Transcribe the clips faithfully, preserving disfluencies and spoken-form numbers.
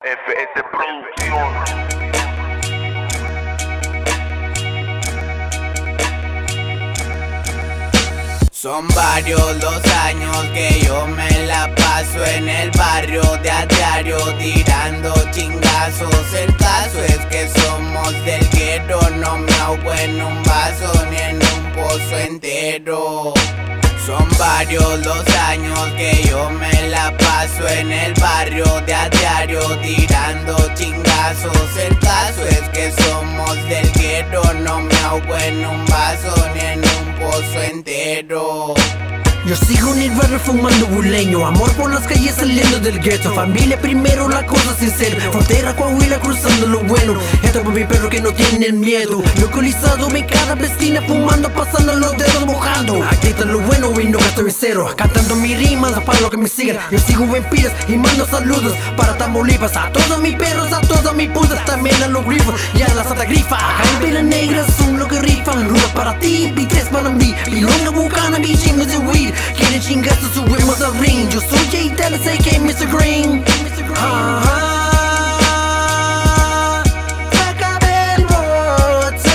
F S Producción. Son varios los años que yo me la paso en el barrio de a diario tirando chingazos. El caso es que somos del gueto, no me ahogo en un vaso ni en un pozo entero. Son varios los años que yo me la paso en el barrio de a diario tirando chingazos. El caso es que somos del gueto, no me ahogo en un vaso ni en un pozo entero. Yo sigo en el barrio fumando buleño, amor por las calles saliendo del gueto. Familia primero, la cosa sincera, frontera Coahuila cruzando lo bueno. Esto por mi perro que no tiene miedo, localizado mi cara vecina fumando, pasando los dedos mojando. Aquí está lo bueno y no gasto mi cero, cantando mis rimas para los que me sigan. Yo sigo en pilas y mando saludos para Tamaulipas, a todos mis perros, a todas mis putas, también a los grifos y a la Santa Grifa. Acá en Pilas Negras son los que rifan, ruda para ti, B tres para mí, Pilonga Bucana, mis chingos de weed. Quieren chingazo, subimos al ring. Yo soy Jay Dallas, a k a. mister Green. Ah, sácame el bote.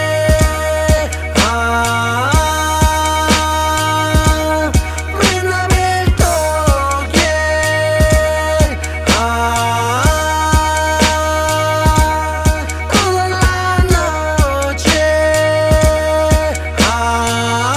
Ah, préndame el toque. Ah, toda la noche. Ah.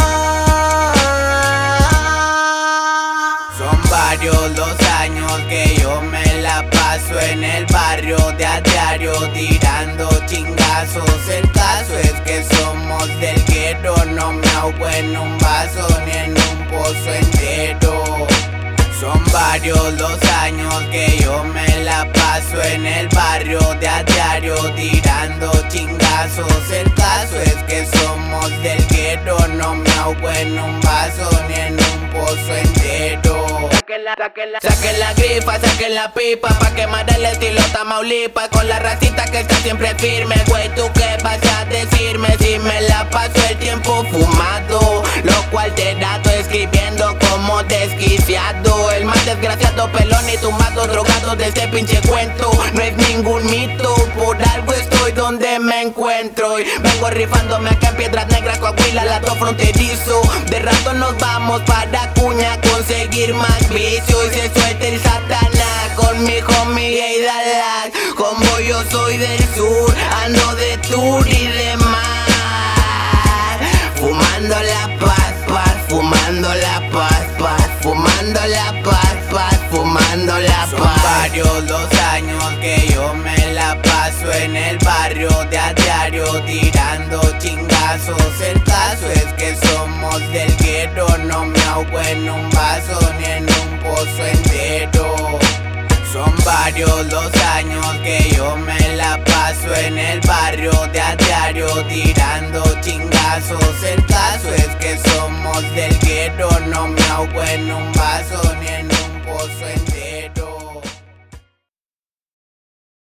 Son varios los años que yo me la paso en el barrio de a diario tirando chingazos. El caso es que somos del gueto, no me ahogo en un vaso ni en un pozo entero. Son varios los años que yo me la paso en el barrio de a diario tirando chingazos. El caso es que somos del gueto, no me ahogo en un vaso ni en un pozo entero. Saquen la, saquen la, saquen la grifa, saquen la pipa pa' quemar el estilo Tamaulipas con la racita que está siempre firme. Güey, ¿tú qué vas a decirme si me la paso el tiempo fumado? Lo cual te dato escribiendo como desquiciado. El más desgraciado, pelón y tumbado, drogado de este pinche cuento. No es ningún mito, por algo estoy donde me encuentro. Y vengo rifándome acá en Piedras Negras, Coahuila, lado fronterizo. De rato nos vamos para Acuña a conseguir más vicio. Y se suelta el Satanás con mi homie Eidalaz. Como yo soy del sur, ando de tour y de mar, fumando la paz, paz, fumando la paz, paz, fumando la paz, paz, fumando la paz. Son varios los años que yo me la paso en el barrio de a diario tirando chingazos. El caso es que somos del gueto, no me ahogo en un vaso ni en un pozo entero. Son varios los años que yo me la paso en el barrio de a diario tirando chingazos. El caso es que somos del gueto, no me ahogo en un vaso